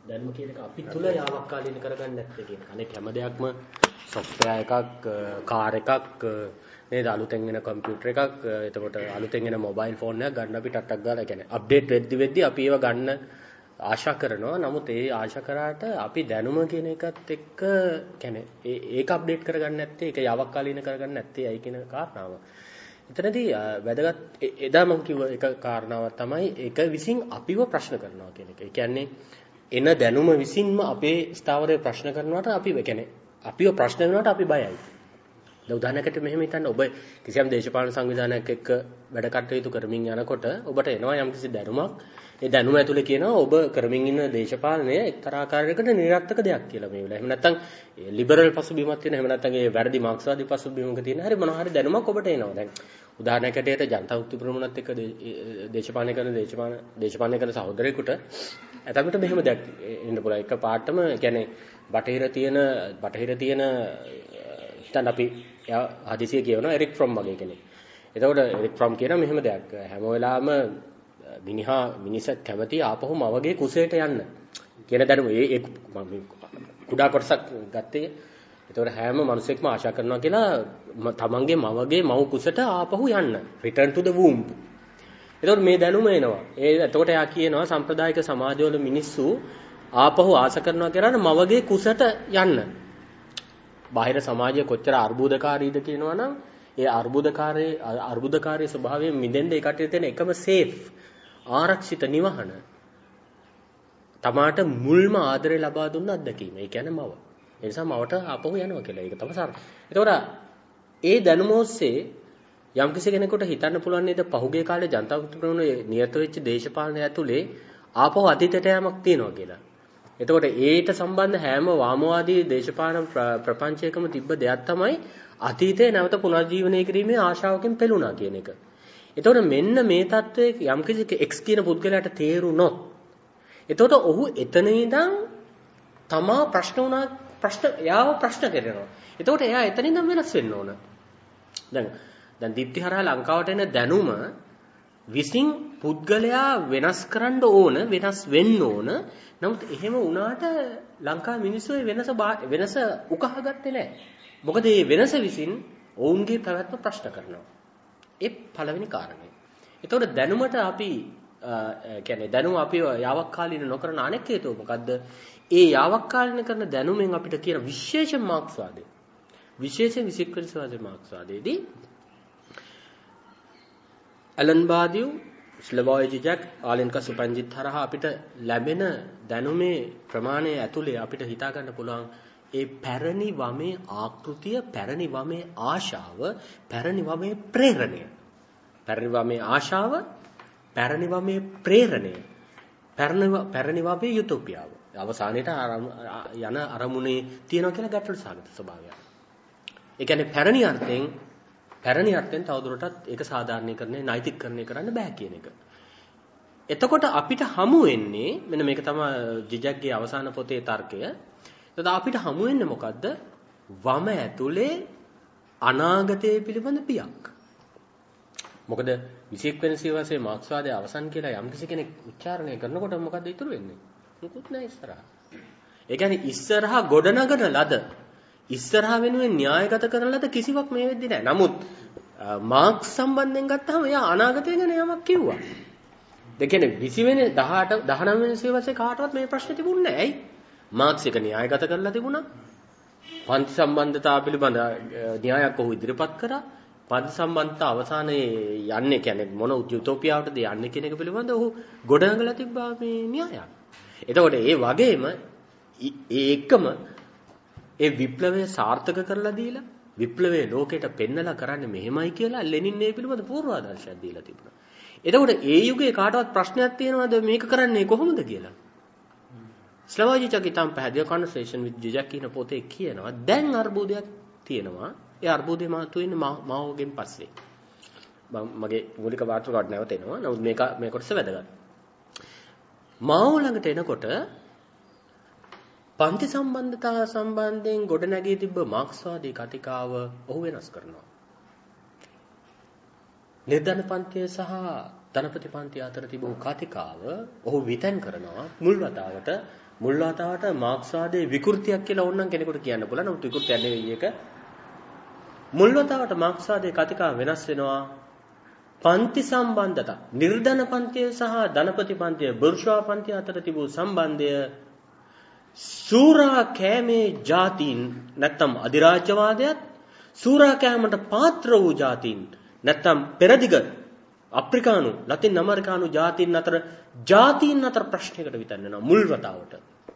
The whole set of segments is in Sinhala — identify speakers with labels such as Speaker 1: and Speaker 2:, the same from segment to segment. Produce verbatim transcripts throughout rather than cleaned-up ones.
Speaker 1: දැනුම කියන එක අපි තුල යාවක්කාලීන කරගන්න නැත්තේ කියන එක. අනෙක් හැම දෙයක්ම software එකක්, car එකක් නේද, අලුතෙන් එන computer එකක්, එතකොට අලුතෙන් එන mobile phone එකක් ගන්න අපි ටට්ටක් ගාලා කියන්නේ update වෙද්දි වෙද්දි අපි ඒව ගන්න ආශා කරනවා. නමුත් ඒ ආශා කරාට අපි දැනුම කියන එකත් එක්ක කියන්නේ ඒක අප්ඩේට් කරගන්න නැත්තේ, ඒක යාවක්කාලීන කරගන්න නැත්තේ ඇයි කියන කාරණාව. එතනදී වැදගත් එදා මම කිව්ව එක කාරණාවක් තමයි ඒක විසින් අපිව ප්‍රශ්න කරනවා කියන එක. ඒ කියන්නේ එන දැනුම විසින්ම අපේ ස්ථාවරයේ ප්‍රශ්න කරනවට අපි කියන්නේ අපිව ප්‍රශ්න කරනවට අපි බයයි. දැන් උදාහරණයකට මෙහෙම හිතන්න, ඔබ කිසියම් දේශපාලන සංවිධානයක් එක්ක වැඩ කටයුතු කරමින් යනකොට ඔබට එනවා යම්කිසි දැනුමක්. ඒ දැනුම ඇතුලේ කියනවා ඔබ කරමින් ඉන්න දේශපාලනය එක්තරා ආකාරයකට නිරර්ථක දෙයක් කියලා මේ වෙලාව. එහෙම නැත්නම් ලිබරල් පසුබිමක් තියෙන, එහෙම නැත්නම් ඒ වැරදි මාක්ස්වාදී පසුබිමක තියෙන හරි මොනවා හරි දැනුමක් ඔබට එනවා. දැන් උදාහරණයක් ඇටියට ජනතා විමුක්ති ප්‍රමුණත් එක්ක දේශපාලනය කරන දේශපාලන දේශපාලනය කරන සහෝදරයෙකුට ඇතමිට මෙහෙම දෙයක් එන්න පුළුවන්. එක පාටම කියන්නේ බටහිර තියෙන බටහිර තියෙන හිතන්න අපි හදිසිය කියනවා එරික් ෆ්‍රොම් වගේ කෙනෙක්. එතකොට එරික් ෆ්‍රොම් කියන මෙහෙම දෙයක් හැම වෙලාවෙම මිනිහා මිනිසත් කැමති ආපහු මවගේ කුසයට යන්න කියන දැනුම ඒ මම කුඩා කොටසක් ගත්තේ. එතකොට හැම මිනිසෙක්ම ආශා කරනවා කියලා තමන්ගේ මවගේ මව් කුසට ආපහු යන්න, return to the womb. එතකොට මේ දැනුම එනවා. ඒ එතකොට එයා කියනවා සම්ප්‍රදායික සමාජවල මිනිස්සු ආපහු ආස කරනවා කියලා මවගේ කුසට යන්න. බාහිර සමාජය කොච්චර අර්බුදකාරීද කියනවනම් ඒ අර්බුදකාරී අර්බුදකාරී ස්වභාවයෙන් මිදෙන්න ඒ කටේ තියෙන එකම සේෆ් ආරක්ෂිත නිවහන තමාට මුල්ම ආදරය ලබා දුන්න අත්දැකීම. ඒ කියන්නේ මව. ඒ නිසා මවට ආපහු යනවා කියලා. ඒක තමයි සාර. ඒතකොට ඒ දැනුම ඔස්සේ යම්කිසි කෙනෙකුට හිතන්න පුළුවන් නේද පහුගිය කාලේ ජනතා විමුක්ති ප්‍රමුඛ නියත වෙච්ච දේශපාලනය ඇතුලේ ආපහු අතීතයට යamak තියෙනවා කියලා. එතකොට ඒට සම්බන්ධ හැම වාමවාදී දේශපාලන ප්‍රපංචයකම තිබ්බ දෙයක් තමයි අතීතයේ නැවත පුනර්ජීවනය කිරීමේ ආශාවකින් පෙළුණා කියන එක. එතකොට මෙන්න මේ தત્ත්වයේ යම්කිසි X කියන පුද්ගලයාට තේරුණොත්, එතකොට ඔහු එතන ඉඳන් තමා ප්‍රශ්න උනා ප්‍රශ්න යාව ප්‍රශ්න කරනවා. එතකොට එයා එතන ඉඳන් වෙනස් වෙන්න ඕන. දැන් දැන් දීප්ති හරහා ලංකාවට එන දැනුම විසින් පුද්ගලයා වෙනස් කරන්න ඕන, වෙනස් වෙන්න ඕන. නමුත් එහෙම වුණාට ලංකාවේ මිනිස්සු වෙනස වෙනස උකහාගත්තේ නැහැ. මොකද මේ වෙනස විසින් ඔවුන්ගේ පැවැත්ම ප්‍රශ්න කරනවා. ඒ පළවෙනි කාරණය. ඒතකොට දැනුමට අපි කියන්නේ දැනුම අපි යාවක්කාලීන නොකරන අනෙක් හේතුව මොකද්ද? ඒ යාවක්කාලීන කරන දැනුමෙන් අපිට කියන විශේෂ මාක්ස්වාදය. විශේෂ විසික්කල්සවාදී මාක්ස්වාදයේදී ඇලන් බාදියු, ස්ලවෝයි ජිජක්, ආලෙන්කා සුපන්ජිත් හරහා අපිට ලැබෙන දැනුමේ ප්‍රමාණය ඇතුලේ අපිට හිතා ගන්න පුළුවන් ඒ පැරණි වමේ ආකෘතිය, පැරණි වමේ ආශාව, පැරණි වමේ ප්‍රේරණය. පැරණි වමේ ආශාව, පැරණි වමේ ප්‍රේරණය. පැරණි පැරණි වමේ යුටෝපියාව. අවසානයේට යන අරමුණේ තියෙනවා කියලා ගැටළු සාගත ස්වභාවයක්. ඒ කියන්නේ පැරණි අර්ථයෙන් පැරණි අර්ථයෙන් තවදුරටත් ඒක සාධාරණීකරණය, නෛතිකකරණය කරන්න බෑ කියන එක. එතකොට අපිට හමු වෙන්නේ මෙන්න මේක තමයි ජිජක්ගේ අවසාන පොතේ තර්කය. එතකොට අපිට හමු වෙන්නේ මොකද්ද? වම ඇතුලේ අනාගතයේ පිළිබඳ පියක්. මොකද විසික් වෙන සියවසේ මාක්ස්වාදයේ අවසන් කියලා යම්කිසි කෙනෙක් උච්චාරණය කරනකොට මොකද්ද ඉතුරු වෙන්නේ? මොකුත් නැහැ ඉස්සරහා. ඒ කියන්නේ ඉස්සරහා ගොඩනගන ලද ඉස්සරහා වෙනුවෙන් න්‍යායගත කරන ලද කිසිවක් මේ වෙද්දී නැහැ. නමුත් මාක්ස් සම්බන්ධයෙන් ගත්තාම එයා අනාගතය ගැන යමක් කිව්වා. ඒ කියන්නේ විසි වෙනි දහඅට දහනවය වෙනි සියවසේ කාටවත් මේ ප්‍රශ්නේ තිබුණේ නැහැ. ඇයි? මාක්ස් එක න්‍යායගත කරලා තිබුණා. පන්ති සම්බන්ධතාව පිළිබඳ න්‍යායක් ඔහු ඉදිරිපත් කරා. පන්ති සම්බන්ධතාව අවසානයේ යන්නේ කියන්නේ මොන යුටෝපියාවටද යන්නේ කියන එක පිළිබඳ ඔහු ගොඩනගලා තිබ්බා මේ න්‍යායක්. එතකොට ඒ වගේම ඒ එකම ඒ විප්ලවය සාර්ථක කරලා දීලා විප්ලවයේ ලෝකයට පෙන්නලා කරන්නේ මෙහෙමයි කියලා ලෙනින් මේ පිළිබඳ පූර්වාදර්ශයක් දීලා තිබුණා. එතකොට ඒ යුගයේ කාටවත් ප්‍රශ්නයක් තියෙනවද මේක කරන්නේ කොහොමද කියලා? ස්ලෝවාජි චකිතම් පැහැදිලි කන්වර්සේෂන් විත් ජිජක් කියන පොතේ කියනවා දැන් අර්බුදයක් තියෙනවා. ඒ අර්බුදේ මාතු වෙන්නේ මාවගෙන් පස්සේ. මගේ මූලික වාර්තාවට නැවත එනවා. නමුත් මේක මේ කොටස වැදගත්. මාව ළඟට එනකොට පන්ති සම්බන්ධතාව සම්බන්ධයෙන් ගොඩනැගී තිබ්බ මාක්ස්වාදී කතිකාව ඔහු වෙනස් කරනවා. නිර්ධන පන්තිය සහ ධනපති පන්තිය අතර තිබූ කතිකාව ඔහු විතන් කරනවා මුල් වතාවට මුල් වතාවට මාක්ස්වාදයේ විකෘතියක් කියලා ඕනනම් කෙනෙකුට කියන්න පුළුවන්. නමුත් විකෘතියක් නෙවෙයි ඒක. මුල් වතාවට මාක්ස්වාදයේ කතිකාව වෙනස් වෙනවා. පන්ති සම්බන්ධතා නිර්ධන පන්තිය සහ ධනපති පන්තිය බුර්ෂුවා පන්තිය අතර තිබූ සම්බන්ධය සූරා කෑමේ ජාතීන් නැත්නම් අධිරාජ්‍යවාදයත් සූරා කෑමට පාත්‍ර වූ ජාතීන් නැත්නම් පෙරදිග අප්‍රිකානු ලතින් ඇමරිකානු ජාතීන් අතර ජාතීන් අතර ප්‍රශ්නයකට විතර වෙනවා මුල් වතාවට.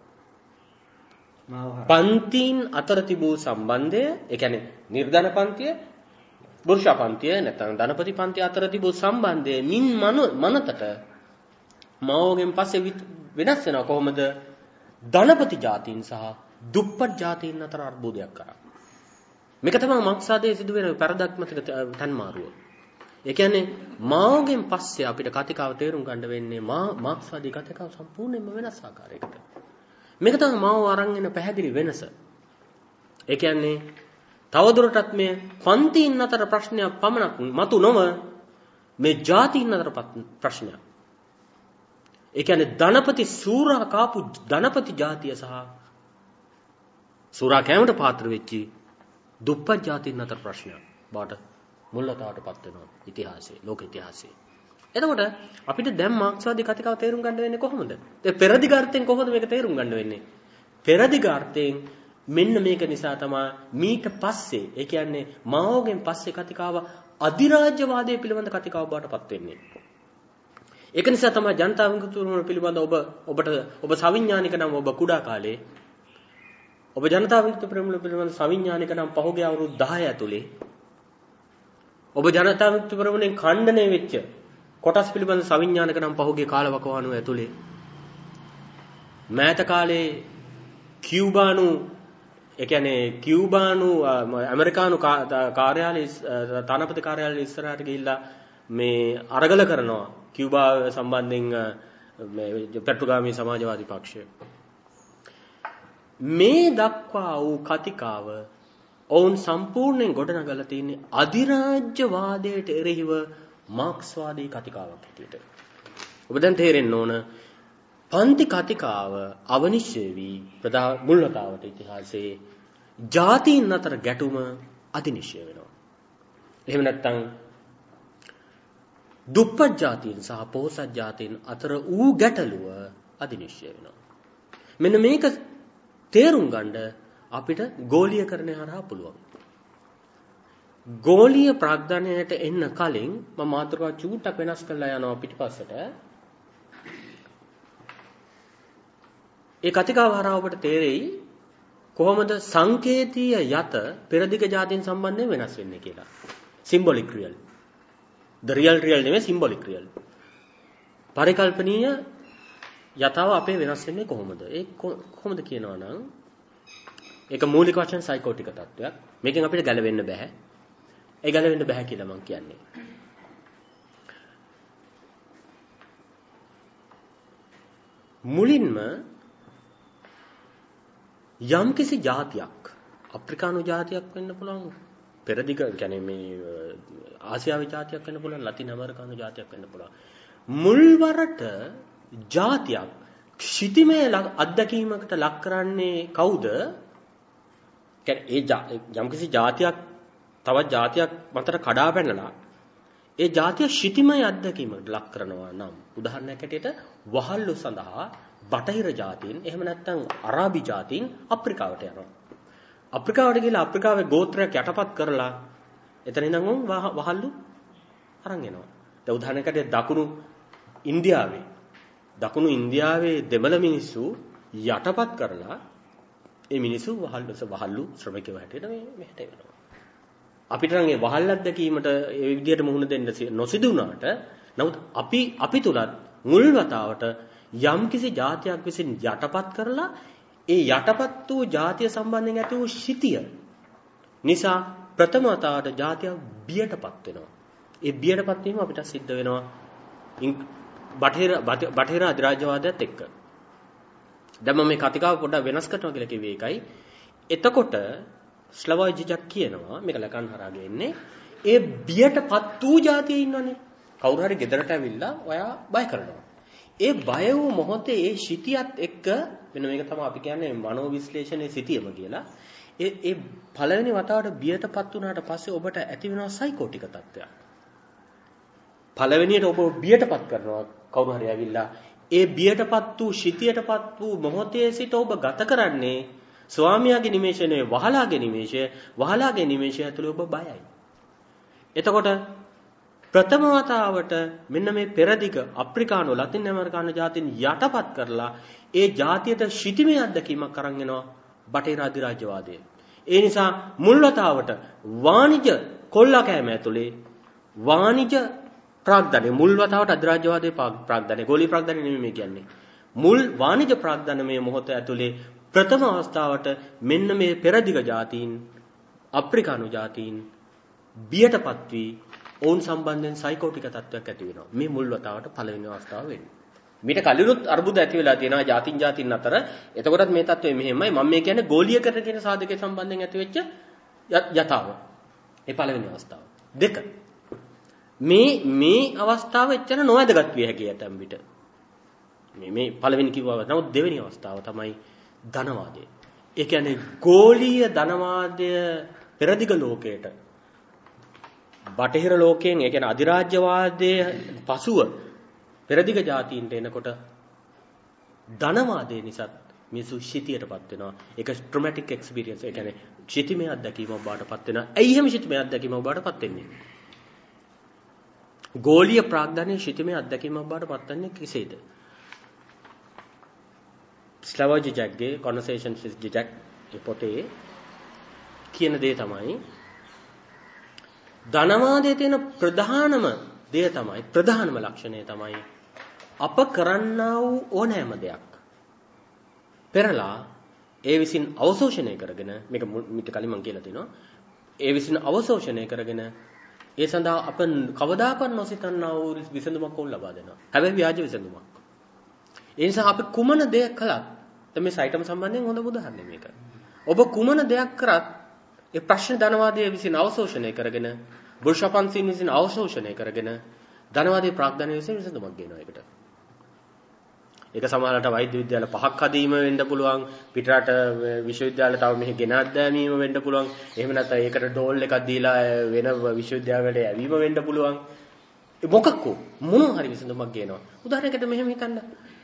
Speaker 1: පන්තීන් අතර තිබූ සම්බන්ධය ඒ කියන්නේ නිර්ධන පන්තිය බුර්ෂා පන්තිය නැත්නම් ධනපති පන්තිය අතර තිබූ සම්බන්ධය මින් මනතට මාවෝගෙන් පස්සේ වෙනස් වෙනවා කොහොමද? ධනපති ජාතීන් සහ දුප්පත් ජාතීන් අතර අර්බුදයක් කරා. මේක තමයි මාක්ස්වාදයේ සිදුවෙන පරදක්මතික තන්මාරුව. ඒ කියන්නේ මාවෝගෙන් පස්සේ අපිට කතිකාව තේරුම් ගන්න වෙන්නේ මාක්ස්වාදී කතිකාව සම්පූර්ණයෙන්ම වෙනස් ආකාරයකට. මේක තමයි මාවෝ අරන් එන පැහැදිලි වෙනස. ඒ කියන්නේ තවදුරටත් මේ පන්තීන් අතර ප්‍රශ්නයක් පමණක් මතු නොව මේ ජාතීන් අතර ප්‍රශ්නයක්. ඒ කියන්නේ ධනපති සූරා කාපු ධනපති ජාතිය සහ සූරා කෑමට පාත්‍ර වෙච්චි දුප්පත් ජාතීන් අතර ප්‍රශ්නයක් බාට මුල්ලතාවටපත් වෙනවා ඉතිහාසයේ ලෝක ඉතිහාසයේ. එතකොට අපිට දැන් මාක්ස්වාදී කතිකාව තේරුම් ගන්න වෙන්නේ කොහොමද? ඒ පෙරදිගාර්ථයෙන් කොහොමද මේක තේරුම් ගන්න වෙන්නේ? පෙරදිගාර්ථයෙන් මෙන්න මේක නිසා තමයි මීට පස්සේ ඒ කියන්නේ මාවෝගෙන් පස්සේ කතිකාව අධිරාජ්‍යවාදයේ පිළිබඳ කතිකාව බාටපත් වෙන්නේ. ඒක නිසා තමයි ජනතා විමුක්තිය පිළිබඳ ඔබ ඔබට ඔබ සවිඥානික නම් ඔබ කුඩා කාලේ ඔබ ජනතා විමුක්තිය පිළිබඳ සවිඥානික නම් පහුගිය අවුරුදු දහය ඇතුලේ ඔබ ජනතා විමුක්තිය ප්‍රමුණෙන් ඛණ්ඩණය වෙච්ච කොටස් පිළිබඳ සවිඥානික නම් පහුගිය කාලවකවානුව ඇතුලේ මෑත කාලේ කියුබානු ඒ කියන්නේ කියුබානු ඇමරිකානු කාර්යාලය තානාපති කාර්යාලය ඉස්සරහට ගිහිල්ලා මේ අරගල කරනවා කියුබා සම්බන්ධයෙන් මේ පෙට්‍රෝගාමී සමාජවාදී පක්ෂය මේ දක්වා වූ කතිකාව ඔවුන් සම්පූර්ණයෙන් ගොඩනගලා තියෙන්නේ අධිරාජ්‍යවාදයට එරෙහිව මාක්ස්වාදී කතිකාවක් හැටියට. ඔබ දැන් තේරෙන්න ඕන පන්ති කතිකාව අවනිශ්චය වී ප්‍රධාන මුල්වතාවට ඉතිහාසයේ ජාතීන් අතර ගැටුම අධිනිශ්චය වෙනවා. එහෙම නැත්නම් දුප්පත් ජාතීන් සහ පොහොසත් ජාතීන් අතර ඌ ගැටලුව අධිනිශ්චය වෙනවා. මෙන්න මේක තේරුම් ගන්න අපිට ගෝලීයකරණය හරහා පුළුවන්. ගෝලීය ප්‍රඥාණයට එන්න කලින් මම මාතෘකාව චූට්ටක් වෙනස් කරලා යනවා පිටිපස්සට. ඒ කතිකාව හරහා ඔබට තේරෙයි කොහොමද සංකේතීය යත පෙරදිග ජාතීන් සම්බන්ධයෙන් වෙනස් වෙන්නේ කියලා. symbolic real. the real real නෙමෙයි symbolic real. පරිකල්පනීය යතාව අපේ වෙනස් වෙන්නේ කොහොමද? ඒ කොහොමද කියනවා නම් ඒක මූලික වශයෙන් සයිකෝටික තත්වයක්. මේකෙන් අපිට ගැලවෙන්න බෑ. ඒ ගැලවෙන්න බෑ කියලා මම කියන්නේ. මුලින්ම යම්කිසි જાතියක් අප්‍රිකානු જાතියක් වෙන්න පුළුවන් පෙරදිග කියන්නේ මේ ආසියාවේ જાතියක් වෙන්න පුළුවන් ලතින් ඇමරිකානු જાතියක් වෙන්න පුළුවන් මුල්වරට જાතියක් ක්ෂිතිමය අත්දැකීමකට ලක් කරන්නේ කවුද? කියන්නේ ඒ යම්කිසි જાතියක් තවත් જાතියක් මතට කඩා පැනලා ඒ જાතිය ක්ෂිතිමය අත්දැකීමකට ලක් කරනවා නම් උදාහරණයක් ඇටියට වහල්ලු සඳහා බටහිර ජාතීන් එහෙම නැත්නම් අරාබි ජාතීන් අප්‍රිකාවට යනවා. අප්‍රිකාවට ගිහලා අප්‍රිකාවේ ගෝත්‍රයක් යටපත් කරලා එතන ඉඳන් උන් වහල්ලු අරන් එනවා. දැන් උදාහරණයකට දකුණු ඉන්දියාවේ දකුණු ඉන්දියාවේ දෙමළ මිනිස්සු යටපත් කරලා ඒ මිනිස්සු වහල්ලු වහල්ලු ශ්‍රමිකයෝ හැටියට මේ මෙහෙට එනවා. අපිට නම් ඒ වහල් අත්දැකීමට ඒ විදිහට මුහුණ දෙන්න නොසිදු වුණාට නමුත් අපි අපි තුලත් මුල් වතාවට යම්කිසි જાතියක් විසින් යටපත් කරලා ඒ යටපත් වූ જાතිය සම්බන්ධයෙන් ඇති වූ ශිතිය නිසා ප්‍රථම වතාවට જાතිය බියටපත් වෙනවා. ඒ බියටපත් වීම අපිට සිද්ධ වෙනවා බටහිර බටහිර අධිරාජ්‍යවාදයත් එක්ක. දැන් මම මේ කතිකාව පොඩ්ඩක් වෙනස් කරනවා කියලා කිව්වේ ඒකයි. එතකොට ස්ලවෝයි ජිජක් කියනවා මේක ලකන් හරහා ගෙන්නේ ඒ බියටපත් වූ જાතිය ඉන්නවනේ. කවුරු හරි ගෙදරට ඇවිල්ලා ඔයා බය කරනවා. ඒ බය වූ මොහොතේ ඒ ශිතියත් එක්ක එක්ක මෙන්න මේක තමයි අපි කියන්නේ මනෝ විශ්ලේෂණයේ සිටියම කියලා. ඒ ඒ පළවෙනි වතාවට බියටපත් වුණාට පස්සේ ඔබට ඇති වෙනවා සයිකෝටික තත්ත්වයක්. පළවෙනියට ඔබ බියටපත් කරනවා කවුරු හරි ඇවිල්ලා ඒ බියටපත් වූ ශිතියටපත් වූ මොහොතේ සිට ඔබ ගත කරන්නේ ස්වාමියාගේ නිමේෂය නෙවෙයි වහලාගේ නිමේෂය. වහලාගේ නිමේෂය ඇතුළේ ඔබ බයයි. එතකොට ප්‍රථම වතාවට මෙන්න මේ පෙරදිග අප්‍රිකානු ලතින් ඇමරිකානු ජාතීන් යටපත් කරලා ඒ ජාතියට ශිතිමය අත්දැකීමක් අරන් එනවා බටහිර අධිරාජ්‍යවාදය. ඒ නිසා මුල් වතාවට වාණිජ කොල්ලා කෑම ඇතුලේ වාණිජ ප්‍රාග්ධනය මුල් වතාවට අධිරාජ්‍යවාදයේ ප්‍රාග්ධනය ගෝලීය ප්‍රාග්ධනය නෙමෙයි මේ කියන්නේ. මුල් වාණිජ ප්‍රාග්ධනමේ මොහොත ඇතුලේ ප්‍රථම අවස්ථාවට මෙන්න මේ පෙරදිග ජාතීන් අප්‍රිකානු ජාතීන් බියටපත් වී ඔවුන් සම්බන්ධයෙන් සයිකෝටික තත්ත්වයක් ඇති වෙනවා. මේ මුල් වතාවට පළවෙනි අවස්ථාව වෙන්නේ. මීට කලිනුත් අර්බුද ඇති වෙලා තියෙනවා ජාතින් ජාතින් අතර. එතකොටත් මේ තත්ත්වය මෙහෙමයි. මම මේ කියන්නේ ගෝලීයකරණ කියන සාධකයේ සම්බන්ධයෙන් ඇති වෙච්ච යථාව. ඒ පළවෙනි අවස්ථාව. දෙක. මේ මේ අවස්ථාව එච්චර නොවැදගත් විය හැකියි ඇතැම් විට. මේ මේ පළවෙනි කිව්වා. නමුත් දෙවෙනි අවස්ථාව තමයි ධනවාදය. ඒ කියන්නේ ගෝලීය ධනවාදය පෙරදිග ලෝකයට බටහිර ලෝකයෙන් ඒ කියන්නේ අධිරාජ්‍යවාදයේ පසුව පෙරදිග ජාතීන්ට එනකොට ධනවාදයේ නිසා මිනිසු ශිතියටපත් වෙනවා. ඒක ට්‍රොමැටික් එක්ස්පීරියන්ස්. ඒ කියන්නේ ශිතිමය අත්දැකීමක් බාටපත් වෙනවා. ඇයි එහෙම ශිතිමය අත්දැකීමක් බාටපත් වෙන්නේ? ගෝලීය ප්‍රාග්ධනයේ ශිතිමය අත්දැකීමක් බාටපත් වෙන්නේ කෙසේද? ස්ලවෝ ජිජැක්ගේ Conversations with Zizek පොතේ කියන දේ තමයි ධනවාදයේ තියෙන ප්‍රධානම දේ තමයි ප්‍රධානම ලක්ෂණය තමයි අප කරන්නා වූ ඕනෑම දෙයක් පෙරලා ඒ විසින් අවශෝෂණය කරගෙන මේක මිට කලින් මම කියලා තිනවා ඒ විසින් අවශෝෂණය කරගෙන ඒ සඳහා අප කවදාකවත් නොසිතන්නා වූ විසඳුමක් වුන් ලබා දෙනවා. හැබැයි ව්‍යාජ විසඳුමක්. ඒ නිසා අපි කුමන දෙයක් කළත් දැන් මේ සයිටම සම්බන්ධයෙන් හොඳ උදාහරණයක් මේක. ඔබ කුමන දෙයක් කරත් ඒ ප්‍රශ්න ධනවාදයේ විසින් අවශෝෂණය කරගෙන බුර්ෂපන්සින් විසින් අවශෝෂණය කරගෙන ධනවාදී ප්‍රාග්ධනය විසින් විසඳුමක් ගන්නවා ඒකට. ඒක සමහරවිට වෛද්‍ය විද්‍යාල පහක් හදීම වෙන්න පුළුවන්. පිටරට විශ්වවිද්‍යාල තව මෙහි ගෙනත් දැමීම වෙන්න පුළුවන්. එහෙම නැත්නම් ඒකට ඩෝල් එකක් දීලා වෙන විශ්වවිද්‍යාලවලට යැවීම වෙන්න පුළුවන්. ඒ මොකක්කෝ මොනවා හරි විසඳුමක් ගේනවා. උදාහරණයකට මෙහෙම හිතන්න.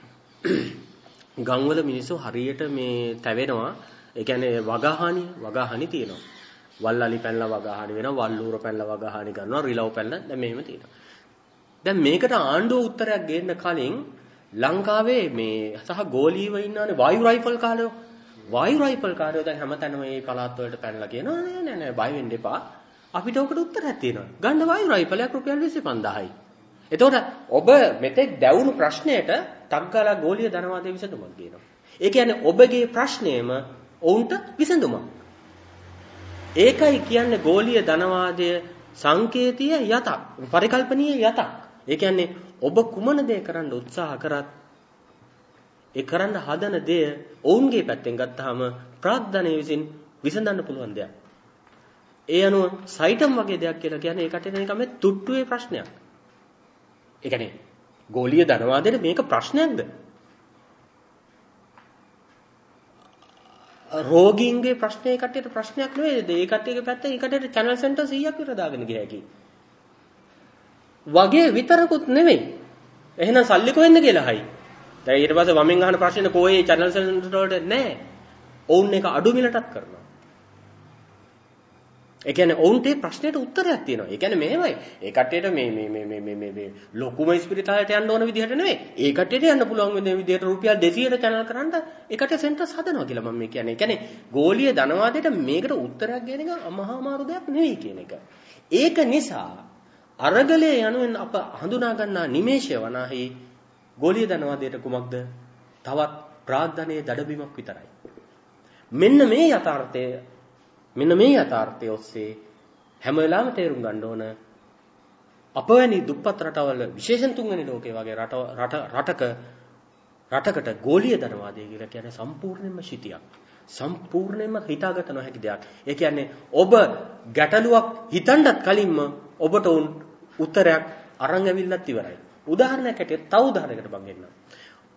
Speaker 1: ගම්වල මිනිස්සු හරියට මේ තැවෙනවා. ඒ කියන්නේ වගහානි වගහානි තියෙනවා. වල්ලලි පැනලා වගහානි වෙනවා. වල්ලූර පැනලා වගහානි ගන්නවා. රිලව් පැනලා දැන් මෙහෙම තියෙනවා. දැන් මේකට ආණ්ඩුව උත්තරයක් ගේන්න කලින් ලංකාවේ මේ සහ ගෝලීව ඉන්නවනේ වායු රයිෆල් කාරයෝ. වායු රයිෆල් කාරයෝ දැන් හැමතැනම මේ පළාත් වලට පැනලා කියනවා නෑ නෑ නෑ බය වෙන්න එපා. අපිට ඔකට උත්තරයක් තියෙනවා. ගන්න වායු රයිෆලයක් රුපියල් විසි පන්දාහයි. එතකොට ඔබ මෙතෙක් දැවුණු ප්‍රශ්නයට තක්ගාලා ගෝලීය ධනවාදයේ විසඳුමක් කියනවා. ඒ කියන්නේ ඔබගේ ප්‍රශ්නයම ඔවුන්ට විසඳුමක්. ඒකයි කියන්නේ ගෝලීය ධනවාදයේ සංකේතීය යතක්, පරිකල්පනීය යතක්. ඒ කියන්නේ ඔබ කුමන දේ කරන්න උත්සාහ කරත් ඒ කරන්න හදන දේ ඔවුන්ගේ පැත්තෙන් ගත්තාම ප්‍රාග්ධනය විසින් විසඳන්න පුළුවන් දෙයක්. ඒ අනුව සයිටම් වගේ දෙයක් කියලා කියන්නේ ඒකට නිකන් මේ තුට්ටුවේ ප්‍රශ්නයක්. ඒ කියන්නේ ගෝලීය ධනවාදයේ මේක ප්‍රශ්නයක්ද? රෝගීන්ගේ ප්‍රශ්නේ කට්ටියට ප්‍රශ්නයක් නෙවෙයිද? ඒ කට්ටියගේ පැත්තෙන් ඒ කට්ටියට channel center සීයක් විතර දාගෙන ගිය හැකියි. වගේ විතරකුත් නෙවෙයි. එහෙනම් සල්ලි කොහෙන්ද කියලා හයි. දැන් ඊට පස්සේ වමෙන් අහන ප්‍රශ්නේ කොහේ channel center වලට නැහැ. ඔවුන් එක අඩු මිලටත් කරනවා. ඒ කියන්නේ ඔවුන්ට ප්‍රශ්නෙට උත්තරයක් තියෙනවා. ඒ කියන්නේ මෙහෙමයි. ඒ කට්ටියට මේ මේ මේ මේ මේ මේ ලොකුම ස්පිරිතාලයට යන්න ඕන විදිහට නෙවෙයි. ඒ කට්ටියට යන්න පුළුවන් වෙන විදිහට රුපියල් දෙසීයට channel කරන්න ඒ කට්ටිය සෙන්ටර්ස් හදනවා කියලා මම මේ කියන්නේ. ඒ කියන්නේ ගෝලීය ධනවාදයට මේකට උත්තරයක් ගේන එක මහා අමාරු දෙයක් නෙවෙයි කියන එක. ඒක නිසා අරගලයේ යනුවෙන් අප හඳුනා ගන්නා නිමේෂය වනාහි ගෝලීය ධනවාදයට කුමක්ද? තවත් ප්‍රාග්ධනයේ දඩබීමක් විතරයි. මෙන්න මේ යථාර්ථය මෙන්න මේ යථාර්ථය ඔස්සේ හැම වෙලාවෙම තේරුම් ගන්න ඕන අපවැනි දුප්පත් රටවල විශේෂයෙන් තුන්වෙනි ලෝකයේ වගේ රට රට රටක රටකට ගෝලීය ධනවාදය කියලා කියන්නේ සම්පූර්ණයෙන්ම ශිතියක්. සම්පූර්ණයෙන්ම හිතාගත නොහැකි දෙයක්. ඒ කියන්නේ ඔබ ගැටලුවක් හිතන්නත් කලින්ම ඔබට උන් උත්තරයක් අරන් ඇවිල්ලත් ඉවරයි. උදාහරණයක් ඇටියට තව උදාහරණයකට මම ගෙන්නම්.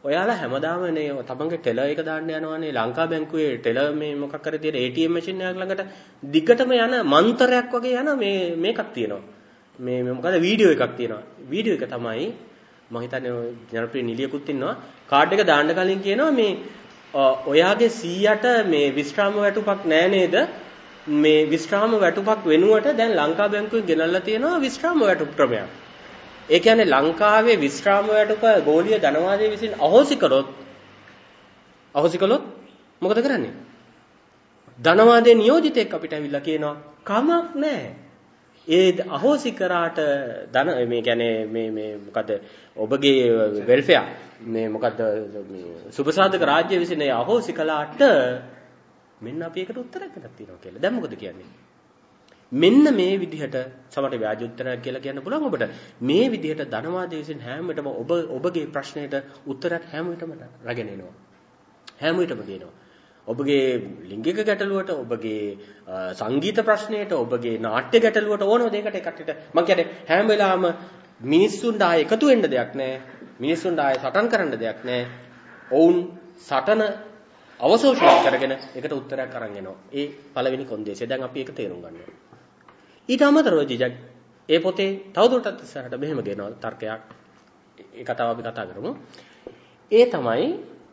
Speaker 1: ඔයාලා හැමදාම නේ තමන්ගේ ටෙලර් එක දාන්න යනවානේ ලංකා බැංකුවේ ටෙලර් මේ මොකක් කර තියෙන A T M මැෂින් එකක් ළඟට දිගටම යන මන්තරයක් වගේ යන මේ මේකක් තියෙනවා. මේ මොකද වීඩියෝ එකක් තියෙනවා. වීඩියෝ එක තමයි මම හිතන්නේ ජනප්‍රිය නිලියකුත් ඉන්නවා. කාඩ් එක දාන්න කලින් කියනවා මේ ඔයාගේ සීයට මේ විශ්‍රාම වැටුපක් නෑ නේද? මේ විශ්‍රාම වැටුපක් වෙනුවට දැන් ලංකා බැංකුවේ ගෙනල්ලා තියෙනවා විශ්‍රාම වැටුප ක්‍රමයක්. ඒ කියන්නේ ලංකාවේ විශ්‍රාම වැටුප ගෝලීය ධනවාදයේ විසින් අහෝසි කරොත් අහෝසි කළොත් මොකද කරන්නේ? ධනවාදයේ නියෝජිතෙක් අපිට ඇවිල්ලා කියනවා කමක් නැහැ. ඒ අහෝසි කරාට ධන මේ කියන්නේ මේ මේ මොකද ඔබගේ වෙල්ෆෙයාර් මේ මොකද මේ සුබසාධක රාජ්‍ය විසින් ඒ අහෝසි කළාට මෙන්න අපි ඒකට උත්තරයක් දෙන්න තියෙනවා කියලා. දැන් මොකද කියන්නේ? මෙන්න මේ විදිහට සමහර ව්‍යාජ උත්තරයක් කියලා කියන්න පුළුවන් ඔබට. මේ විදිහට ධනවාදයේ විසින් හැම විටම ඔබ ඔබගේ ප්‍රශ්නෙට උත්තරයක් හැම විටම රැගෙන එනවා. හැම විටම දෙනවා. ඔබගේ ලිංගික ගැටලුවට, ඔබගේ සංගීත ප්‍රශ්නයට, ඔබගේ නාට්‍ය ගැටලුවට ඕනම දෙයකට එකකට මම කියන්නේ හැම වෙලාවම මිනිස්සුන්ට ආයේ එකතු වෙන්න දෙයක් නැහැ. මිනිස්සුන්ට ආයේ සටන් කරන්න දෙයක් නැහැ. ඔවුන් සටන අවශෝෂණය කරගෙන ඒකට උත්තරයක් අරන් එනවා. ඒ පළවෙනි කොන්දේසිය. දැන් අපි ඒක තේරුම් ගන්නවා. ඊට අමතරව ජිජක් ඒ පොතේ තවදුරටත් ඉස්සරහට මෙහෙම ගෙනවා තර්කයක්. ඒ කතාව අපි කතා කරමු. ඒ තමයි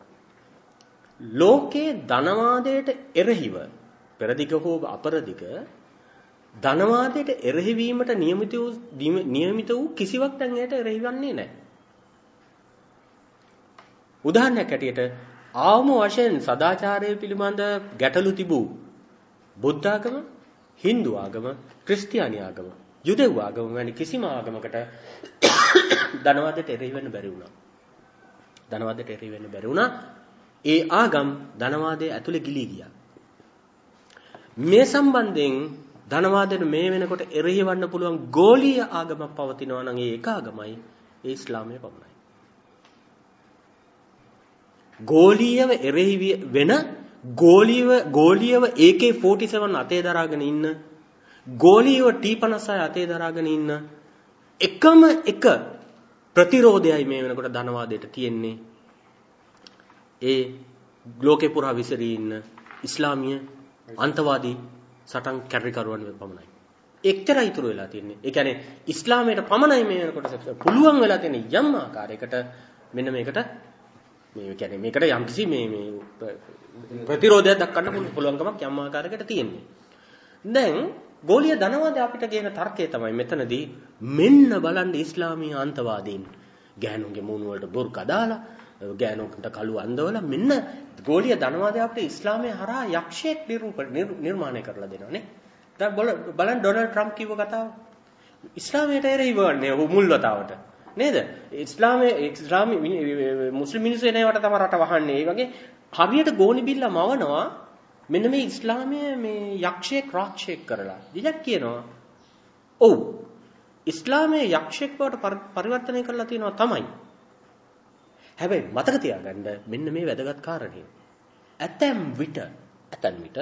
Speaker 1: ලෝකයේ ධනවාදයට එරෙහිව පෙරදිග හෝ අපරදිග ධනවාදයට එරෙහි වීමට නියමිත වූ නියමිත වූ කිසිවක් දැන් ඒට එරෙහිවන්නේ නැහැ. උදාහරණයක් ඇටියට ආවම වශයෙන් සදාචාරය පිළිබඳ ගැටලු තිබූ බුද්ධ ආගම, හින්දු ආගම, ක්‍රිස්තියානි ආගම, යුදෙව් ආගම වැනි කිසිම ආගමකට ධනවාදයට එරෙහි වෙන්න බැරි වුණා. ධනවාදයට එරෙහි වෙන්න බැරි වුණා. ඒ ආගම් ධනවාදයේ ඇතුලේ ගිලී ගියා. මේ සම්බන්ධයෙන් ධනවාදයට මේ වෙනකොට එරෙහි වන්න පුළුවන් ගෝලීය ආගමක් පවතිනවා නම් ඒ එක ආගමයි ඒ ඉස්ලාමය පමණයි. ගෝලීයව එරෙහි වෙන ගෝලීයව ගෝලීයව A K forty-seven අතේ දරාගෙන ඉන්න ගෝලීයව T fifty-six අතේ දරාගෙන ඉන්න එකම එක ප්‍රතිරෝධයයි මේ වෙනකොට ධනවාදයට තියෙන්නේ. ඒ ලෝකේ පුරා විසිරී ඉන්න ඉස්ලාමීය අන්තවාදී සටන් කැරලිකරුවන් පමණයි. එක්තරා ඉතුරු වෙලා තියෙන්නේ. ඒ කියන්නේ ඉස්ලාමයට පමණයි මේ වෙනකොට පුළුවන් වෙලා තියෙන යම් ආකාරයකට මෙන්න මේකට මේ කියන්නේ මේකට යම්කිසි මේ මේ ප්‍රතිරෝධයක් දක්වන්න පුළුවන්කමක් යම් ආකාරයකට තියෙන්නේ. දැන් ගෝලීය ධනවාදය අපිට කියන තර්කය තමයි මෙතනදී මෙන්න බලන්න ඉස්ලාමීය අන්තවාදීන් ගෑනුන්ගේ මූණ වලට බොර්කා දාලා ගෑනුන්ට කළු අන්දවලා මෙන්න ගෝලීය ධනවාදය අපිට ඉස්ලාමයේ හරහා යක්ෂයෙක් නිර්මාණය කරලා දෙනවානේ. දැන් බලන්න ඩොනල්ඩ් ට්‍රම්ප් කිව්ව කතාව. ඉස්ලාමයට එරෙහිව වන්නේ මුල් වතාවට. නේද? ඉස්ලාමයේ ඉස්ලාමි මුස්ලිම් මිනිස්සු එනවට තමයි රට වහන්නේ. ඒ වගේ හරියට ගෝනි බිල්ල මවනවා මෙන්න මේ ඉස්ලාමයේ මේ යක්ෂයෙක් රාක්ෂයෙක් කරලා. දිලක් කියනවා. ඔව්. ඉස්ලාමයේ යක්ෂයෙක් බවට පරිවර්තනය කරලා තියෙනවා තමයි. හැබැයි මතක තියාගන්න මෙන්න මේ වැදගත් කාරණේ. ඇතැම් විට ඇතැම් විට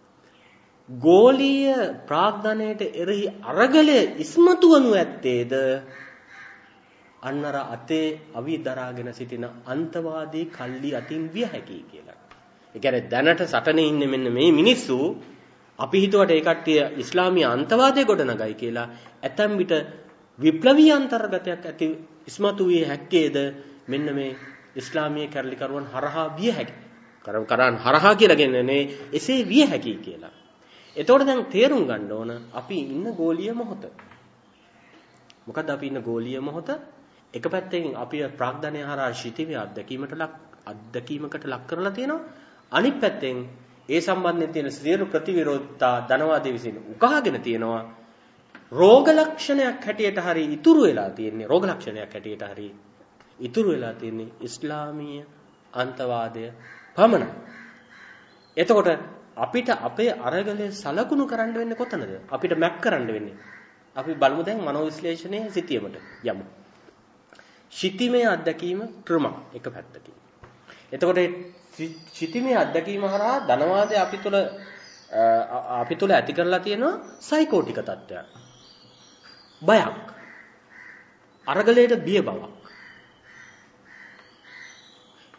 Speaker 1: ගෝලීය ප්‍රාග්ධනයට එරෙහි අරගලය ඉස්මතු වනු ඇත්තේද අන්නර අතේ අවි දරාගෙන සිටින අන්තවාදී කල්ලි අතින් විය හැකියි කියලා. ඒ කියන්නේ දැනට සටනේ ඉන්නේ මෙන්න මේ මිනිස්සු අපි හිතුවට ඒ කට්ටිය ඉස්ලාමීය අන්තවාදයේ ගොඩනගයි කියලා. ඇතැම් විට විප්ලවීය අන්තර්ගතයක් ඇති ඉස්මතු විය හැක්කේද මෙන්න මේ ඉස්ලාමීය කැරලිකරුවන් හරහා විය හැකි. කරන් කරන් හරහා කියලා කියන්නේ එසේ විය හැකියි කියලා. එතකොට දැන් තේරුම් ගන්න ඕන අපි ඉන්න ගෝලීය මොහොත. මොකද අපි ඉන්න ගෝලීය මොහොත එක පැත්තෙන් අපි ප්‍රාග්ධනය හරහා ශිතිවේ අත්දැකීමට ලක් අත්දැකීමකට ලක් කරලා තියෙනවා. අනිත් පැත්තෙන් ඒ සම්බන්ධයෙන් තියෙන සියලු ප්‍රතිවිරෝධතා ධනවාදයේ විසින් උකහාගෙන තියෙනවා. රෝග ලක්ෂණයක් හැටියට හරි ඉතුරු වෙලා තියෙන්නේ රෝග ලක්ෂණයක් හැටියට හරි ඉතුරු වෙලා තියෙන්නේ ඉස්ලාමීය අන්තවාදය පමණයි. එතකොට අපිට අපේ අරගලය සලකුණු කරන්න වෙන්නේ කොතනද? අපිට මැප් කරන්න වෙන්නේ. අපි බලමු දැන් මනෝ විශ්ලේෂණයේ සිටියමට යමු. ශිතිමේ අත්දැකීම ක්‍රම එක පැත්තකින්. එතකොට ශිතිමේ අත්දැකීම හරහා ධනවාදය අපි තුළ අපි තුළ ඇති කරලා තියෙනවා සයිකෝටික තත්ත්වයක්. බයක්. අරගලයට බිය බවක්.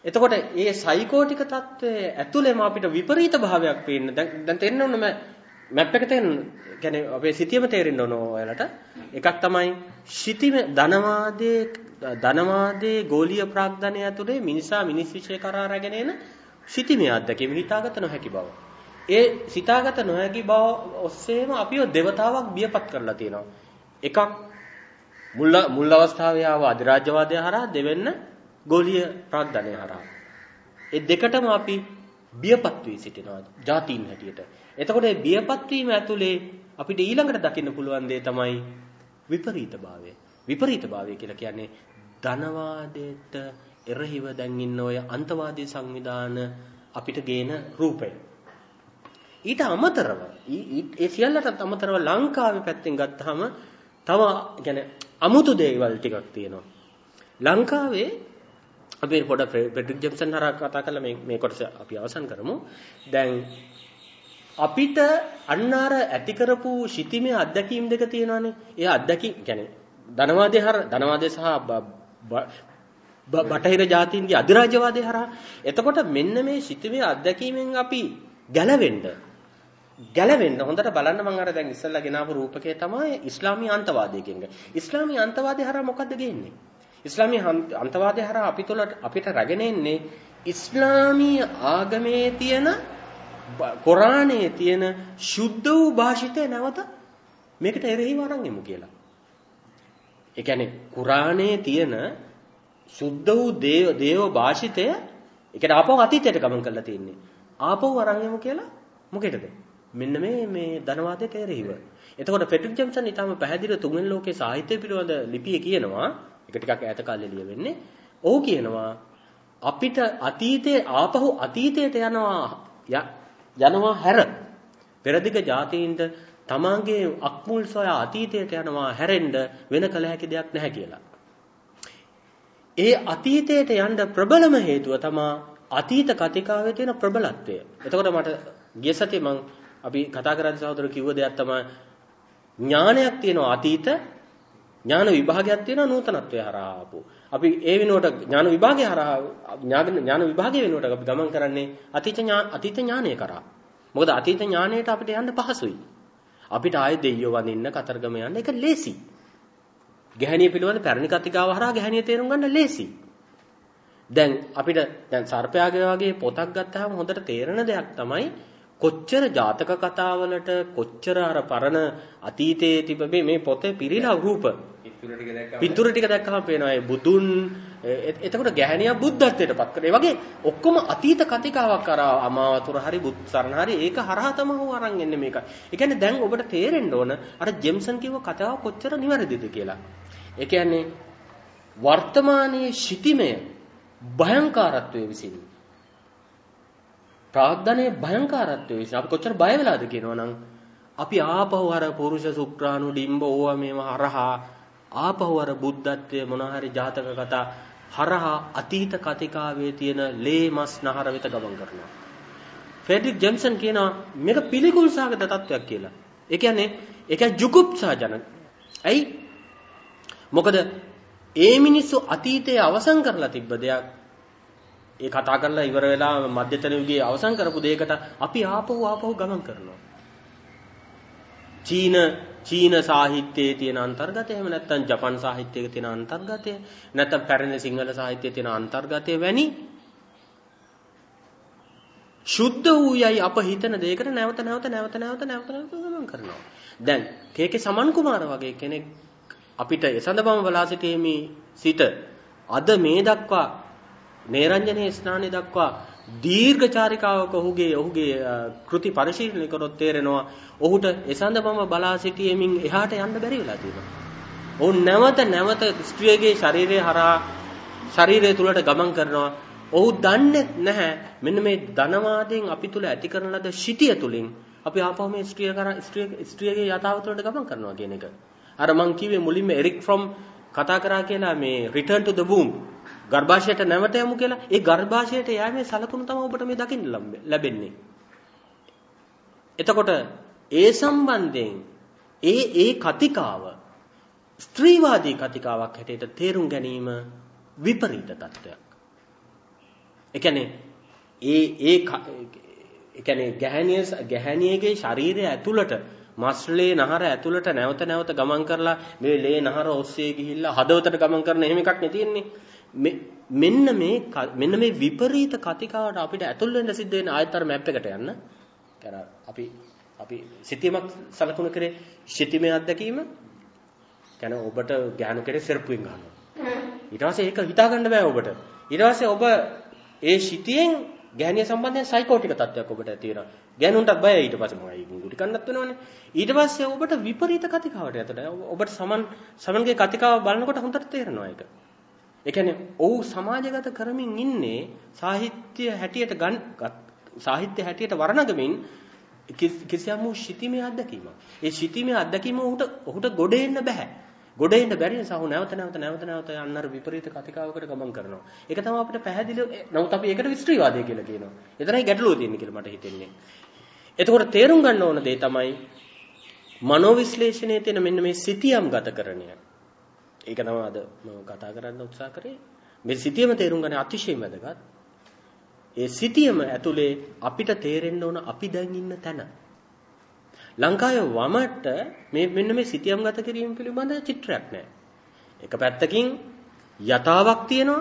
Speaker 1: එතකොට මේ සයිකෝටික தත්ත්වයේ ඇතුළේම අපිට විපරීත භාවයක් පේන්න. දැන් දැන් තේරෙන්න ඕන මැප් එක තේරෙන්න. කියන්නේ අපේ සිතියම තේරෙන්න ඕන ඔයාලට. එකක් තමයි සිතිම ධනවාදයේ ධනවාදයේ ගෝලීය ප්‍රාග්ධනය ඇතුලේ මිනිසා මිනිස් විශ්ය කරා රැගෙන එන සිතිමේ අත්දැකීම හිතාගත නොහැකි බව. ඒ සිතාගත නොහැකි බව ඔස්සේම අපිව දෙවතාවක් බියපත් කරලා තියෙනවා. එකක් මුල් මුල් අවස්ථාවේ ආව අධිරාජ්‍යවාදය හරහා දෙවෙන්න ගෝලීය ප්‍රාග්ධනය හරහා. ඒ දෙකටම අපි බියපත් වී සිටිනවා ජාතීන් හැටියට. එතකොට මේ බියපත් වීම ඇතුලේ අපිට ඊළඟට දකින්න පුළුවන් දේ තමයි විපරීතභාවය. විපරීතභාවය කියලා කියන්නේ ධනවාදයට එරෙහිව දැන් ඉන්න ඔය අන්තවාදී සංවිධාන අපිට ගේන රූපය. ඊට අමතරව ඒ සියල්ලටත් අමතරව ලංකාවේ පැත්තෙන් ගත්තාම තව කියන්නේ අමුතු දේවල් ටිකක් තියෙනවා. ලංකාවේ අපි පොඩ ෆ්‍රෙඩරික් ජෙම්සන් හරහා කතා කරලා මේ මේ කොටස අපි අවසන් කරමු. දැන් අපිට අන්නාර ඇති කරපු සිතිමේ අත්දැකීම් දෙක තියෙනවානේ. ඒ අත්දැකීම් කියන්නේ ධනවාදයේ හර ධනවාදයේ සහ බටහිර ජාතීන්ගේ අධිරාජ්‍යවාදයේ හරහා. එතකොට මෙන්න මේ සිතිමේ අත්දැකීමෙන් අපි ගැලවෙන්න ගැලවෙන්න හොඳට බලන්න මම අර දැන් ඉස්සෙල්ලා ගෙනාවු රූපකයේ තමයි ඉස්ලාමීය අන්තවාදය කියන්නේ. ඉස්ලාමීය අන්තවාදය හරහා මොකද්ද ගේන්නේ? ඉස්ලාමීය අන්තවාදය හරහා අපි තුළ අපිට රැගෙන එන්නේ ඉස්ලාමීය ආගමේ තියෙන කුරානයේ තියෙන සුද්ධ වූ භාෂිතය නැවත මේකට එරෙහිව අරන් එමු කියලා. ඒ කියන්නේ කුරානයේ තියෙන සුද්ධ වූ දේව දේව භාෂිතය ඒ කියන්නේ ආපහු අතීතයට ගමන් කරලා තියෙන්නේ. ආපහු අරන් එමු කියලා මොකේදද? මෙන්න මේ මේ ධනවාදයට එරෙහිව. එතකොට ෆ්‍රෙඩරික් ජෙම්සන් ඊටම පැහැදිලිව තුන්වෙනි ලෝකයේ සාහිත්‍ය පිළිබඳ ලිපිය කියනවා. ඒක ටිකක් ඈත කාලේ ලියවෙන්නේ. ඔහු කියනවා අපිට අතීතයේ ආපහු අතීතයට යනවා යනවා හැර පෙරදිග ජාතීන්ට තමන්ගේ අක්මුල් සොයා අතීතයට යනවා හැරෙන්න වෙන කල හැකි දෙයක් නැහැ කියලා. ඒ අතීතයට යන්න ප්‍රබලම හේතුව තමයි අතීත කතිකාවේ තියෙන ප්‍රබලත්වය. එතකොට මට ගිය සතියේ මම අපි කතා කරද්දී සහෝදර කිව්ව දෙයක් තමයි ඥානයක් තියෙනවා අතීත ඥාන විභාගයක් තියෙනවා නූතනත්වය හරහා ආපු. අපි ඒ වෙනුවට ඥාන විභාගය හරහා ඥාන විභාගය වෙනුවට අපි ගමන් කරන්නේ අතීත අතීත ඥානය කරා. මොකද අතීත ඥානයට අපිට යන්න පහසුයි. අපිට ආයේ දෙයියෝ වඳින්න කතරගම යන්න ඒක ලේසි. ගැහණිය පිළිබඳ පැරණි කතිකාව හරහා ගැහණිය තේරුම් ගන්න ලේසි. දැන් අපිට දැන් සර්පයාගේ වගේ පොතක් ගත්තාම හොඳට තේරෙන දෙයක් තමයි කොච්චර ජාතක කතාවලට කොච්චර අර පරණ අතීතයේ තිබෙ මේ පොතේ පිරීලා රූප පින්තූර ටික දැක්කම පේනවා ඒ බුදුන් එතකොට ගැහණියා බුද්ධත්වයට පත් කරේ. ඒ වගේ ඔක්කොම අතීත කතිකාවක් කරා අමාවතුර හරි බුත් සරණ හරි ඒක හරහා තමයි අරන් එන්නේ මේක. ඒ කියන්නේ දැන් ඔබට තේරෙන්න ඕන අර ජෙම්සන් කිව්ව කතාව කොච්චර නිවැරදිද කියලා. ඒ කියන්නේ වර්තමානයේ ශිතිමය භයංකාරත්වයේ විසින් ප්‍රාග්ධනයේ භයංකාරත්වයේ විසින් අපි කොච්චර බය වෙලාද කියනවනම් අපි ආපහු අර පුරුෂ සුක්‍රාණු ඩිම්බ ඕවා මේවා හරහා ආපහු අර බුද්ධත්වයේ මොනවා හරි ජාතක කතා හරහා අතීත කතිකාවේ තියෙන ලේ මස් නහර වෙත ගමන් කරනවා. ෆ්‍රෙඩරික් ජෙම්සන් කියනවා මේක පිළිකුල් සහගත තත්වයක් කියලා. ඒ කියන්නේ ඒක ජුගුප්සාජනක. ඇයි? මොකද ඒ මිනිස්සු අතීතයේ අවසන් කරලා තිබ්බ දෙයක් ඒ කතා කරලා ඉවර වෙලා මධ්‍යතන යුගයේ අවසන් කරපු දෙයකට අපි ආපහු ආපහු ගමන් කරනවා. චීන චීන සාහිත්‍යයේ තියෙන අන්තර්ගතය එහෙම නැත්නම් ජපන් සාහිත්‍යයේ තියෙන අන්තර්ගතය නැත්නම් පැරණි සිංහල සාහිත්‍යයේ තියෙන අන්තර්ගතය වැනි සුද්ධ වූ යයි අප හිතන දෙයකට නැවත නැවත නැවත නැවත නැවත නැවත ගමන් කරනවා. දැන් කේකේ සමන් කුමාර වගේ කෙනෙක් අපිට එසඳබම බලා සිටීමේ සිට අද මේ දක්වා නේරංජනයේ ස්නානය දක්වා දීර්ඝ චාරිකාවක ඔහුගේ ඔහුගේ කෘති පරිශීලනය කරොත් තේරෙනවා ඔහුට එසඳබම බලා සිටීමෙන් එහාට යන්න බැරි වෙලා තියෙනවා. ඔහු නැවත නැවත ස්ත්‍රියගේ ශරීරය හරහා ශරීරය තුලට ගමන් කරනවා. ඔහු දන්නේ නැහැ මෙන්න මේ ධනවාදයෙන් අපි තුල ඇති කරන ලද ශිතිය තුලින් අපි ආපහු මේ ස්ත්‍රිය කරා ස්ත්‍රියගේ යථාර්ථ වලට ගමන් කරනවා කියන එක. අර මං කිව්වේ මුලින්ම එරික් ෆ්‍රොම් කතා කරා කියලා මේ return to the womb ගර්භාෂයට නැවත යමු කියලා. ඒ ගර්භාෂයට යෑමේ සලකුණු තමයි ඔබට මේ දකින්න ලැබෙන්නේ. එතකොට ඒ සම්බන්ධයෙන් ඒ ඒ කතිකාව ස්ත්‍රීවාදී කතිකාවක් හැටියට තේරුම් ගැනීම විපරීත තත්ත්වයක්. ඒ කියන්නේ ඒ ඒ ඒ කියන්නේ ගැහණිය ගැහණියගේ ශරීරය ඇතුළට මස්ලේ නහර ඇතුළට නැවත නැවත ගමන් කරලා මේ ලේ නහර ඔස්සේ ගිහිල්ලා හදවතට ගමන් කරන එහෙම එකක් නේ තියෙන්නේ. මෙන්න මේ මෙන්න මේ විපරීත කතිකාවට අපිට ඇතුල් වෙන්න සිද්ධ වෙන ආයතර මැප් එකට යන්න. කර අපි අපි සිතියමක් සලකුණු කරේ සිතිමේ අත්දැකීම. කියන්නේ ඔබට ගැහණු කෙරේ සෙරප්පුවෙන් ගන්නවා. ඊට පස්සේ ඒක හිතා ගන්න බෑ ඔබට. ඊට පස්සේ ඔබ ඒ සිතියෙන් ගැහණිය සම්බන්ධයෙන් සයිකෝටික තත්ත්වයක් ඔබට ඇති වෙනවා. ගැහණුන්ටත් බයයි ඊට පස්සේ මොකයි ගුටි කන්නත් වෙනවනේ. ඊට පස්සේ ඔබට විපරීත කතිකාවට යතට ඔබට සමන් සමන්ගේ කතිකාව බලනකොට හොඳට තේරෙනවා ඒක. ඒ කියන්නේ ඔව් සමාජගත කරමින් ඉන්නේ සාහිත්‍ය හැටියට ගන්න සාහිත්‍ය හැටියට වර්ණගමින් කිසියම් වූ ශිතිමේ අත්දැකීමක්. ඒ ශිතිමේ අත්දැකීම ඔහුට ඔහුට ගොඩ එන්න බෑ. ගොඩ එන්න බැරි නිසා ඔහු නැවත නැවත නැවත නැවත යන්නර විපරීත කතිකාවකට ගමන් කරනවා. ඒක තමයි අපිට පැහැදිලි. නමුත් අපි ඒකට විස්ත්‍රීවාදය කියලා කියනවා. එතනයි ගැටලුව තියෙන්නේ කියලා මට හිතෙන්නේ. එතකොට තේරුම් ගන්න ඕන දේ තමයි මනෝවිශ්ලේෂණයේ තියෙන මෙන්න මේ සිතියම් ගතකරණය. ඒක තමයි අද මම කතා කරන්න උත්සාහ කරේ. මේ සිතියම තේරුම් ගන්න අතිශයින් වැදගත්. ඒ සිතියම ඇතුලේ අපිට තේරෙන්න ඕන අපි දැන් ඉන්න තැන. ලංකාවේ වමට මේ මෙන්න මේ සිතියම් ගත කිරීම පිළිබඳ චිත්‍රයක් නැහැ. එක පැත්තකින් යථාවක් තියෙනවා.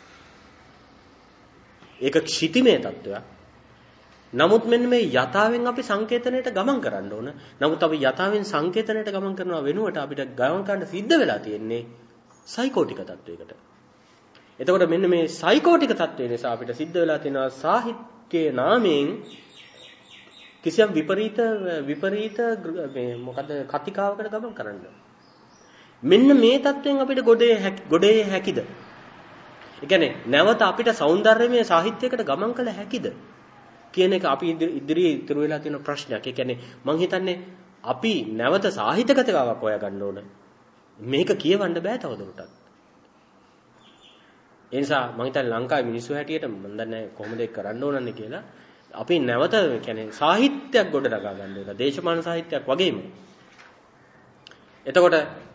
Speaker 1: ඒක ක්ෂිතිමේ තත්වයක්. නමුත් මෙන්න මේ යථාවෙන් අපි සංකේතනයට ගමන් කරන්න ඕන. නමුත් අපි යථාවෙන් සංකේතනයට ගමන් කරනවා වෙනුවට අපිට ගමන් කරන්න සිද්ධ වෙලා තියෙන්නේ සයිකෝටික තත්වයකට. එතකොට මෙන්න මේ සයිකෝටික තත්වය නිසා අපිට සිද්ධ වෙලා තියෙනවා සාහිත්‍යයේ නාමයෙන් කිසියම් විපරීත විපරීත මේ මොකද කතිකාවකට ගමන් කරන්න. මෙන්න මේ තත්වයෙන් අපිට ගොඩේ ගොඩේ හැකිද? ඒ කියන්නේ නැවත අපිට సౌందර්යමය සාහිත්‍යයකට ගමන් කළ හැකිද කියන එක අපි ඉදිරියේ ඉතුරු වෙලා තියෙන ප්‍රශ්නයක්. ඒ කියන්නේ මම හිතන්නේ අපි නැවත සාහිත්‍ය කතිකාවක් හොයාගන්න ඕන. මේක කියවන්න බෑ තවදුරටත්. ඒ නිසා මම හිතන්නේ ලංකාවේ මිනිස්සු හැටියට මම දන්නේ කොහොමද ඒක කරන්න ඕනන්නේ කියලා. අපි නැවත කියන්නේ සාහිත්‍යයක් ගොඩනගා ගන්න ඕන. දේශපාලන සාහිත්‍යයක් වගේම. එතකොට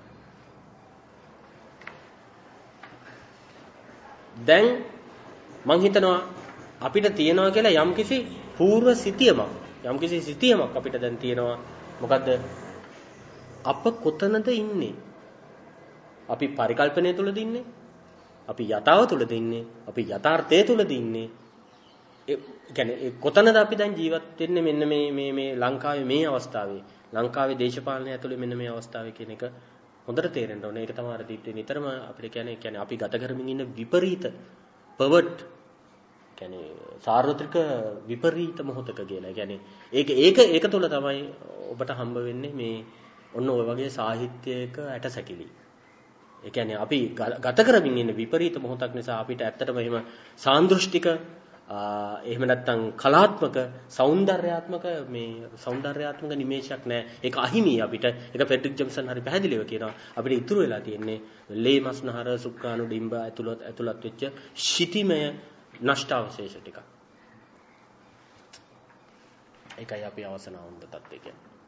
Speaker 1: දැන් මම හිතනවා අපිට තියනවා කියලා යම්කිසි పూర్ව සිතියමක් යම්කිසි සිතියමක් අපිට දැන් තියෙනවා. මොකද්ද? අප කොතනද ඉන්නේ? අපි පරිකල්පනය තුලද ඉන්නේ? අපි යථාව තුලද ඉන්නේ? අපි යථාර්ථය තුලද ඉන්නේ? ඒ කියන්නේ ඒ කොතනද අපි දැන් ජීවත් වෙන්නේ මෙන්න මේ මේ මේ ලංකාවේ මේ අවස්ථාවේ ලංකාවේ දේශපාලනය ඇතුලේ මෙන්න මේ අවස්ථාවේ කියන එක හොඳට තේරෙන්න ඕනේ. ඒක තමයි අර දීප්තිය නිතරම අපිට කියන්නේ කියන්නේ අපි ගත කරමින් ඉන්න විපරීත පවර්ට් කියන්නේ සාර්වත්‍රික විපරීත මොහොතක කියලා. කියන්නේ ඒක ඒක ඒක තුල තමයි ඔබට හම්බ වෙන්නේ මේ ඔන්න ඔය වගේ සාහිත්‍යයක ඇටසැකිලි. ඒ කියන්නේ අපි ගත කරමින් ඉන්න විපරීත මොහොතක් නිසා අපිට ඇත්තටම එහෙම සාන්දෘෂ්ටික එහෙම නැත්නම් කලාත්මක సౌందర్యාත්මක මේ సౌందర్యාත්මක නිමේෂයක් නැහැ. ඒක අහිමි අපිට. ඒක ෆෙඩ්රික් ජොන්සන් හරි පැහැදිලිව කියනවා. අපිට ඉතුරු වෙලා තියෙන්නේ ලේ මස්නහර සුක්කානු ඩිම්බ ඇතුළත් ඇතුළත් වෙච්ච ශිතිමය නෂ්ටාවශේෂ ටික. ඒකයි අපි අවසන අවුන්ද තත්ත්වය කියන්නේ.